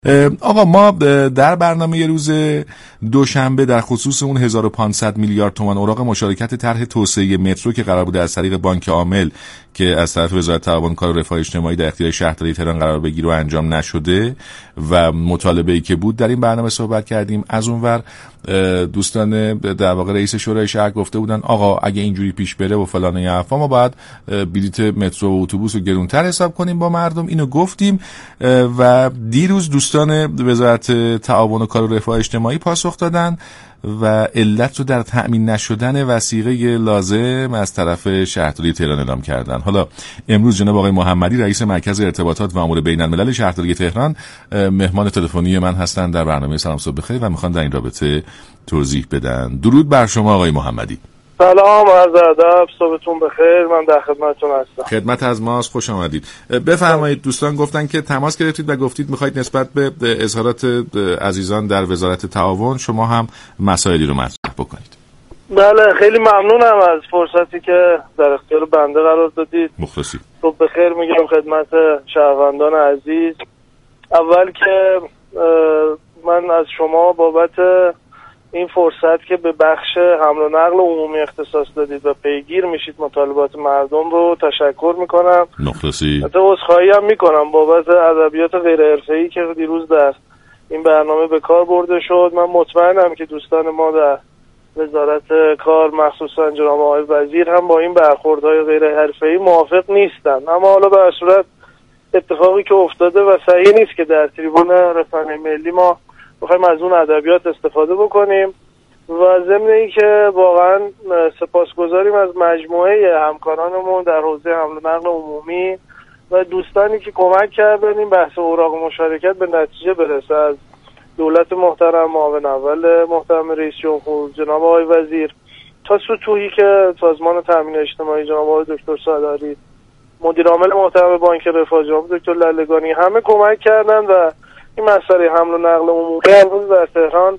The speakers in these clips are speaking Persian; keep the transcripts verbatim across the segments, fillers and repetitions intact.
آقا ما در برنامه یه روز دوشنبه در خصوص اون هزار و پانصد میلیارد تومان اوراق مشارکت طرح توسعه مترو که قرار بوده از طریق بانک عامل که از طرف وزارت تعاون کار و رفاه اجتماعی در اختیار شهرداری تهران قرار بگیره و انجام نشده و مطالبه‌ای که بود در این برنامه صحبت کردیم. از اونور دوستان در واقع رئیس شورای شهر گفته بودن آقا اگه اینجوری پیش بره و فلان این حرفا ما باید بلیت مترو و اتوبوس رو گرونتر حساب کنیم با مردم. اینو گفتیم و دیروز دوستان وزارت تعاون و کار و رفاه اجتماعی پاسخ دادن و علت رو در تأمین نشدن وثیقه لازم از طرف شهرداری تهران اعلام کردن. حالا امروز جناب آقای محمدی رئیس مرکز ارتباطات و امور بین الملل شهرداری تهران مهمان تلفنی من هستند در برنامه سلام صبح بخیر و میخوان در این رابطه توضیح بدن. درود بر شما آقای محمدی. سلام، عرض ادب، صبحتون بخیر. من در خدمتتون هستم. خدمت از ماست، خوش آمدید. بفرمایید. دوستان گفتن که تماس گرفتید و گفتید میخواید نسبت به اظهارات عزیزان در وزارت تعاون شما هم مسائلی رو مطرح بکنید. بله، خیلی ممنونم از فرصتی که در اختیار بنده قرار دادید. مخلصی. صبح بخیر میگم خدمت شهروندان عزیز. اول که من از شما بابت این فرصت که به بخش حمل و نقل عمومی اختصاص دادید و پیگیر میشید مطالبات مردم رو تشکر میکنم. مخلصی. حتی عذرخواهی هم میکنم بابت ادبیات غیر حرفه‌ای که دیروز در این برنامه به کار برده شد. من مطمئنم که دوستان ما در وزارت کار مخصوصا جناب آقای وزیر هم با این برخوردهای غیر حرفه‌ای موافق نیستن، اما حالا به هر صورت اتفاقی که افتاده و صحیح نیست که در تریبون رسانه ملی ما بخوایم از اون ادبیات استفاده بکنیم و ضمن این که واقعا سپاسگزاریم از مجموعه همکارانمون در حوزه حمل و نقل عمومی و دوستانی که کمک کردن این بحث اوراق مشارکت به نتیجه برسه، از دولت محترم، معاون اول محترم رئیس جمهور جناب آقای وزیر تا سطوحی که سازمان تامین اجتماعی جناب آقای دکتر سالاری، مدیر عامل محترم بانک رفاه جناب دکتر لالگانی، همه کمک کردن و این مسئله حمل و نقل عمومی امروز در تهران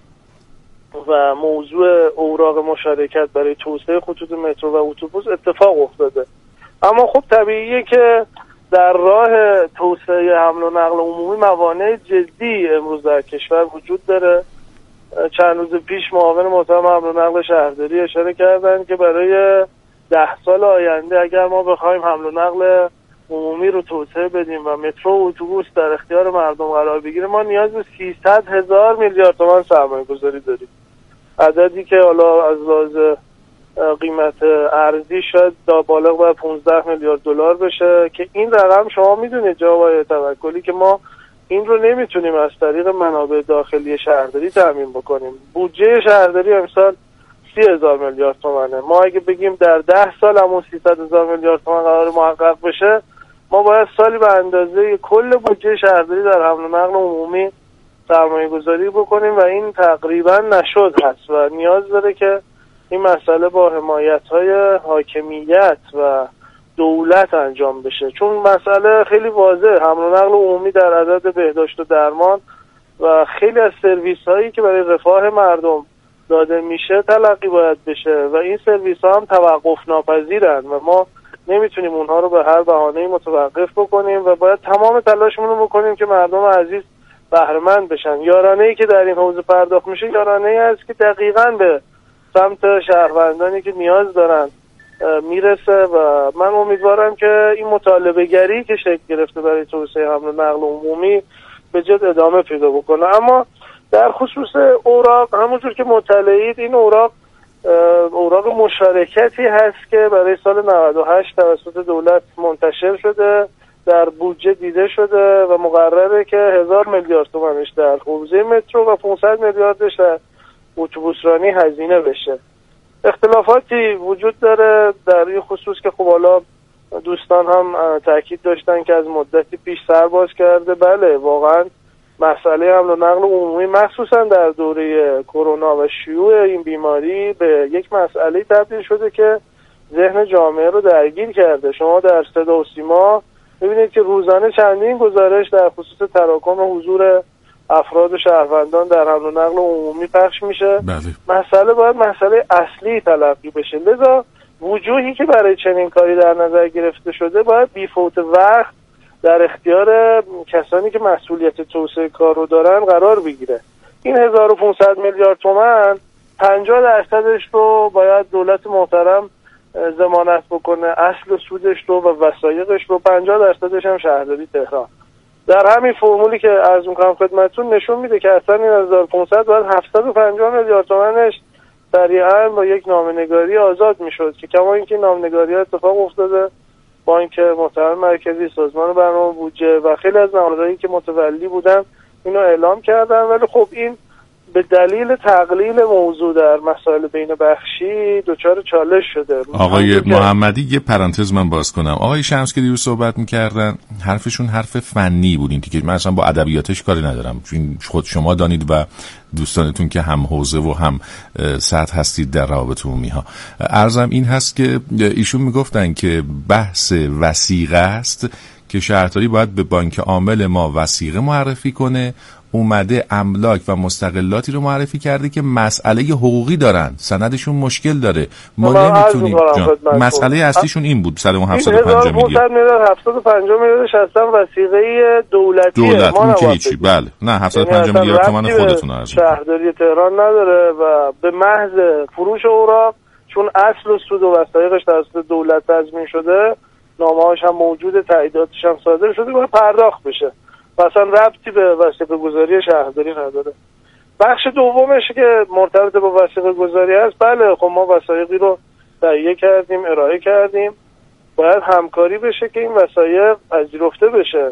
و موضوع اوراق مشارکت برای توسعه خطوط مترو و اتوبوس اتفاق افتاده. اما خب طبیعیه که در راه توسعه حمل و نقل عمومی موانع جدی امروز در کشور وجود داره. چند روز پیش معاون محترم حمل و نقل شهرداری اشاره کردن که برای ده سال آینده اگر ما بخوایم حمل و نقل عمومی رو توسعه بدیم و مترو و اتوبوس در اختیار مردم قرار بگیره ما نیاز به سیصد هزار میلیارد تومان سرمایه گذاری داریم. عددی که حالا از لحاظ قیمت ارزی شاید بالغ بر پانزده میلیارد دلار بشه که این رقم شما میدونید جناب آقای توکلی که ما این رو نمیتونیم از طریق منابع داخلی شهرداری تامین بکنیم. بودجه شهرداری امسال سی هزار میلیارد تومانه. ما اگه بگیم در ده سال همون سیصد هزار میلیارد تومان قرار محقق بشه، ما باید سالی به اندازه کل بودجه شهرداری در حمل و نقل عمومی سرمایه گذاری بکنیم و این تقریبا نشد هست و نیاز داره که این مسئله با حمایت‌های حاکمیت و دولت انجام بشه، چون مسئله خیلی واضحه. حمل و نقل عمومی در عدد بهداشت و درمان و خیلی از سرویس‌هایی که برای رفاه مردم داده میشه تلقی باید بشه و این سرویس‌ها هم توقف ناپذیرن و ما نمیتونیم اونها رو به هر بهانه‌ای متوقف بکنیم و باید تمام تلاشمون رو بکنیم که مردم عزیز بهره‌مند بشن. یارانه‌ای که در این حوزه پرداخت میشه یارانه‌ای است که دقیقاً به سمت شهروندانی که نیاز دارن میرسه و من امیدوارم که این مطالبه گری که شکل گرفته برای توسعه حمل و نقل عمومی به جد ادامه پیدا بکنه. اما در خصوص اوراق، همونجور که مطلعید، این اوراق اوراق مشارکتی هست که برای سال نود و هشت توسط دولت منتشر شده، در بودجه دیده شده و مقرره که هزار میلیارد تومانش در حوزه مترو و پانصد میلیاردش در اتوبوسرانی هزینه بشه. اختلافاتی وجود داره در این خصوص که خب حالا دوستان هم تاکید داشتن که از مدتی پیش سر باز کرده. بله، واقعا مسئله حمل و نقل عمومی مخصوصا در دوره کرونا و شیوع این بیماری به یک مسئله تبدیل شده که ذهن جامعه رو درگیر کرده. شما در صدا و سیما می‌بینید که روزانه چندین گزارش در خصوص تراکم حضور افراد و شهروندان در حمل و نقل عمومی پخش میشه. بله. مسئله باید مسئله اصلی تلقی بشه، لذا وجوهی که برای چنین کاری در نظر گرفته شده باید بی‌فوت وقت در اختیار کسانی که مسئولیت توسعه کار رو دارن قرار بگیره. این هزار و پانصد میلیارد تومان پنجاه درصدش رو باید دولت محترم ضمانت بکنه، اصل سودش رو و وثایقش رو، پنجاه درصدش هم شهرداری تهران. در همین فرمولی که عرض می‌کنم خدمتتون نشون میده که اصلا این هزار و پانصد باید هفتصد و پنجاه میلیارد تومانش سریعا با یک نامه‌نگاری آزاد میشد که کما اینکه نامه‌نگاری اتفاق افتاده، بانک محترم مرکزی، سازمان برنامه بودجه و خیلی از نهادهایی که متولی بودن اینو اعلام کردن، ولی خب این به دلیل تقلیل موضوع در مسائل بین بخشی دچار چالش شده. آقای محمدی یه پرانتز من باز کنم. آقای شمس که دیروز صحبت می‌کردن حرفشون حرف فنی بود، این که من اصلا با ادبیاتش کاری ندارم، چون خود شما دانید و دوستانتون که هم حوزه و هم سطح هستید در روابط عمومی ها. عرضم این هست که ایشون میگفتن که بحث وثیقه است که شهرداری باید به بانک عامل ما وثیقه معرفی کنه، اومده املاک و مستقلاتی رو معرفی کرده که مسئله حقوقی دارن، سندشون مشکل داره، ما نمیتونیم. مسئله اصلیشون این بود سر اون هفتصد و پنجاه میلیارد هفتصد و پنجاه میلیاردش اصلا وثیقه دولتیه، دولت اون که هیچی. بله نه هفتصد و پنجاه میلیارد تومان خودتون عرض شهرداری تهران نداره و به محض فروش اوراق، چون اصل و سود و وثایقش توسط دولت تضمین شده، نامه‌هاش هم موجوده، تاییداتش هم صادر شده، باید پرداخت بشه. مثلا ربطی به وثیقه گذاری شهرداری نداره. بخش دومش که مرتبط با وثیقه گذاری است، بله خب ما وثایقی رو تهیه کردیم، ارائه کردیم، باید همکاری بشه که این وثایق پذیرفته بشه.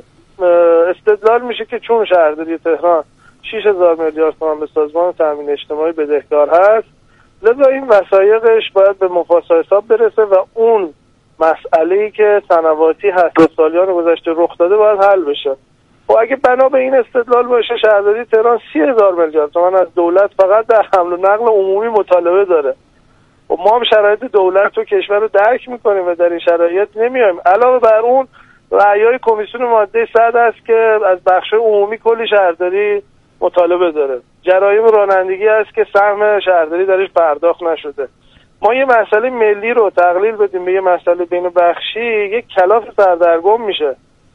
استدلال میشه که چون شهرداری تهران شش هزار میلیارد تومان به سازمان تامین اجتماعی بدهکار هست، لذا این وثایقش باید به مفاسا حساب برسه و اون مسئله‌ای که سنواتی هست سالیان گذشته رخ داده باید حل بشه. و اگه بنا به این استدلال باشه شهرداری تهران سی هزار میلیارد تومان از دولت فقط در حمل و نقل عمومی مطالبه داره و ما هم شرایط دولت و کشور رو درک میکنیم و در این شرایط نمیایم. علاوه بر اون رأیای کمیسیون ماده صد است که از بخش عمومی کلی شهرداری مطالبه داره. جرایم رانندگی است که سهم شهرداری درش پرداخت نشده. ما یه مسئله ملی رو تقلیل بدیم به یه مسئله بین بخشی، یک کلاف سردرگم میشه.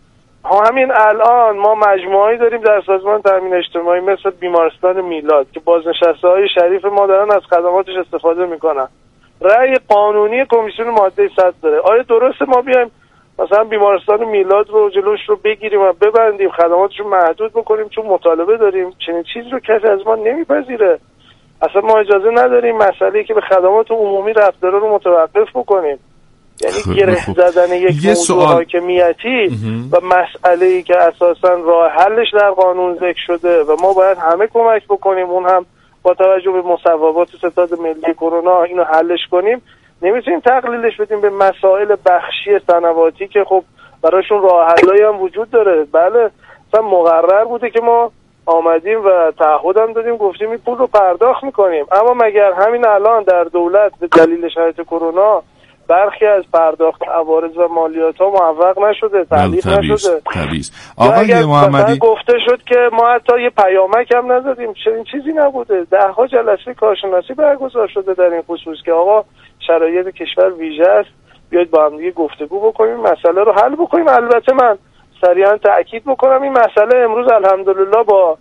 همین الان ما مجموعه‌ای داریم در سازمان تامین اجتماعی مثل بیمارستان میلاد که بازنشسته‌های شریف ما دارن از خدماتش استفاده میکنن. رأی قانونی کمیسیون ماده صد داره. آیا درسته ما بیایم مثلا بیمارستان میلاد رو جلوش رو بگیریم و ببندیم، خدماتش رو محدود بکنیم چون مطالبه داریم؟ چنین چیزی رو کسی از ما نمیپذیره. اصلا ما اجازه نداریم مسئله‌ای که به خدمات عمومی ربط داره رو متوقف بکنیم. یعنی گره زدن یک موضوع سوال... حاکمیتی و مسئله‌ای که اساساً راه حلش در قانون ذکر شده و ما باید همه کمک بکنیم، اون هم با توجه به مصوبات ستاد ملی کرونا اینو حلش کنیم. نمیتونیم تقلیلش بدیم به مسائل بخشی سنواتی که خب براشون راه حلایی هم وجود داره. بله مثلا مقرر بوده که ما آمدیم و تعهدم دادیم گفتیم این پول رو پرداخت میکنیم، اما مگر همین الان در دولت به دلیل شرایط کرونا برخی از پرداخت عوارض و مالیات ها موفق نشده، تعلیق نشده؟ آقای محمدی گفته شد که ما حتی یه پیامک هم ندادیم، چنین چیزی نبوده. ده ها جلسه کارشناسی برگزار شده در این خصوص که آقا شرایط کشور ویژه است، بیاید با هم دیگه گفتگو بکنیم، مسئله رو حل بکنیم. البته من سریعا تأکید بکنم این مسئله امروز الحمدلله با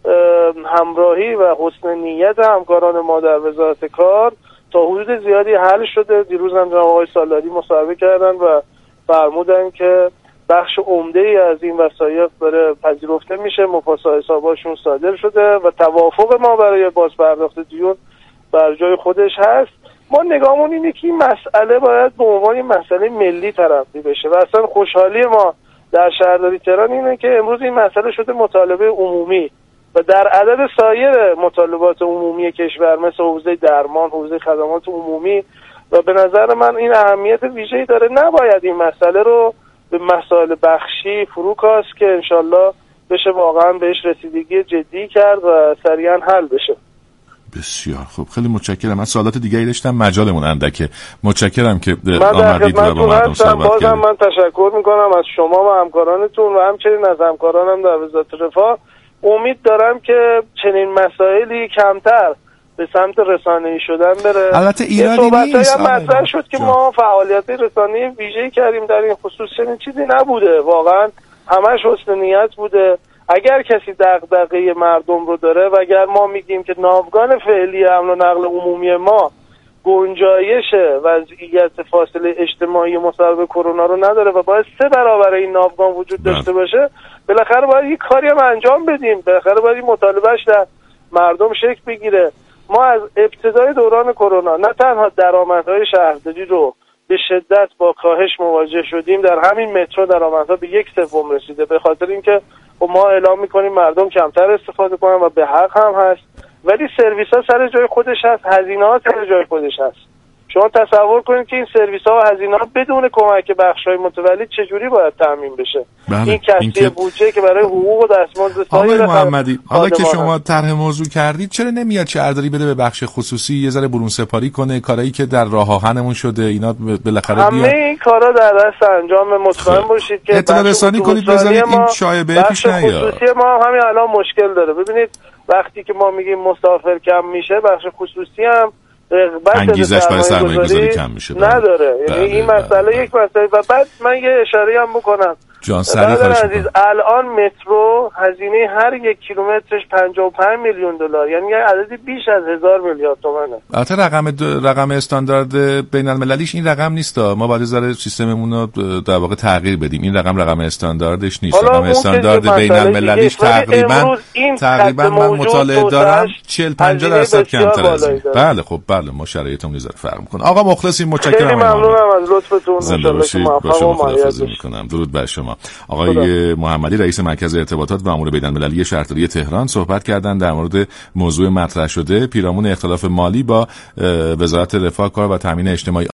همراهی و حسن نیت همکاران ما در وزارت کار تا حدود زیادی حل شده. دیروز هم جناب آقای سالاری مصاحبه کردن و فرمودن که بخش عمده‌ای از این وثایق داره پذیرفته میشه، مفاسا حساباشون صادر شده و توافق ما برای بازپرداخت دیون بر جای خودش هست. ما نگاهمون اینه که این مسئله باید به عنوان مسئله ملی تلقی بشه و اصلا خوشحالی ما در شهرداری تهران اینه که امروز این مسئله شده مطالبه عمومی و در عدد سایر مطالبات عمومی کشور مثل حوزه درمان، حوزه خدمات عمومی، و به نظر من این اهمیت ویژه‌ای داره. نباید این مسئله رو به مسائل بخشی فرو کاست که انشالله بشه واقعا بهش رسیدگی جدی کرد و سریعا حل بشه. بسیار خوب، خیلی متشکرم. من سوالات دیگری داشتم، مجالمون اندکه. متشکرم که آمدید و با مردم صحبت کردید. بازم من تشکر میکنم از شما و همکارانتون و همچنین از همکارانم در وزارت رفاه. امید دارم که چنین مسائلی کمتر به سمت رسانه‌ای شدن بره. البته ایرادی نیست. هم مطرح شد که ما فعالیت رسانه‌ای ویژه‌ای کردیم در این خصوص، چنین چیزی نبوده. واقعا همش حسن نیت بوده. اگر کسی دغدغه مردم رو داره و اگر ما میگیم که ناوگان فعلی حمل و نقل عمومی ما گنجایش وضعیت فاصله اجتماعی مصاحب کرونا رو نداره و باید سه برابر این ناوگان وجود داشته باشه، بالاخره باید یک کاری هم انجام بدیم، بالاخره باید این مطالبهش در مردم شکل بگیره. ما از ابتدای دوران کرونا نه تنها درآمدهای شهرداری رو به شدت با کاهش مواجه شدیم، در همین مترو درآمدها به یک سوم رسیده، به خاطر اینکه ما اعلام میکنیم مردم کمتر استفاده کنن و به حق هم هست، ولی سرویس ها سر جای خودش هست، هزینه ها سر جای خودش هست. شما تصور کنید که این سرویس ها و هزینه ها بدون کمک بخش‌های متولد چجوری باید تامین بشه. بله. این کسری که... بودجه که برای حقوق و دستمزد آقای محمدی، حالا که شما طرح موضوع کردید، چرا نمیاد شهرداری بده به بخش خصوصی یه ذره برون سپاری کنه، کارایی که در راه آهنمون شده اینا بالاخره بیاد؟ همه این کارا در دست انجام، مطمئن باشید که اطلاع رسانی کنید، بذارید این شایعه پیش نیاد. خصوصی ما همین الان مشکل داره. ببینید وقتی که ما میگیم مسافر کم میشه، بخش خصوصی هم انگیزش برای سرمایه گذاری کم میشه نداره. یعنی این مسئله یک مسئله. و بعد من یه اشاره هم بکنم جان سری خواهش میکنم. الان مترو هزینه هر یک کیلومترش پنجاه و پنج میلیون دلار، یعنی یه عددی بیش از هزار میلیارد تومانه. البته رقم رقم استاندارد بین المللیش این رقم نیست. ما باید ذره سیستممون رو در واقع تغییر بدیم. این رقم رقم استانداردش نیست. رقم استاندارد بین المللیش تقریبا تقریبا من مطالعه دارم چهل پنجاه درصد کمتر از این. بله خب بله ما شرایطمون ذره فرق میکنه. آقا مخلصیم، متشکرم. خیلی ممنونم از لطفتون. زنده باشید. با شما خداحافظی میکنم. درود بر شما. آقای محمدی رئیس مرکز ارتباطات و امور بین‌المللی شهرداری تهران صحبت کردند در مورد موضوع مطرح شده پیرامون اختلاف مالی با وزارت رفاه، کار و تامین اجتماعی.